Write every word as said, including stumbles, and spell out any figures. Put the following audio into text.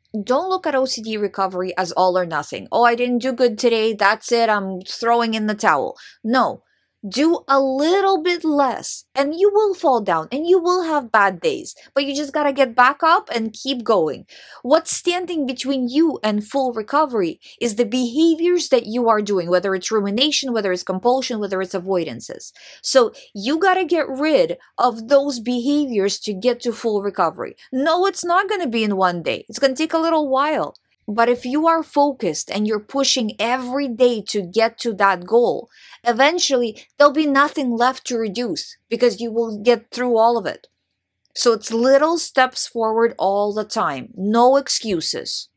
Don't look at O C D recovery as all or nothing. Oh, I didn't do good today. That's it. I'm throwing in the towel. No. Do a little bit less and you will fall down and you will have bad days, but you just gotta get back up and keep going. What's standing between you and full recovery is the behaviors that you are doing, whether it's rumination, whether it's compulsion, whether it's avoidances. So you gotta get rid of those behaviors to get to full recovery. No, it's not gonna be in one day. It's gonna take a little while. But if you are focused and you're pushing every day to get to that goal, eventually there'll be nothing left to reduce because you will get through all of it. So it's little steps forward all the time. No excuses.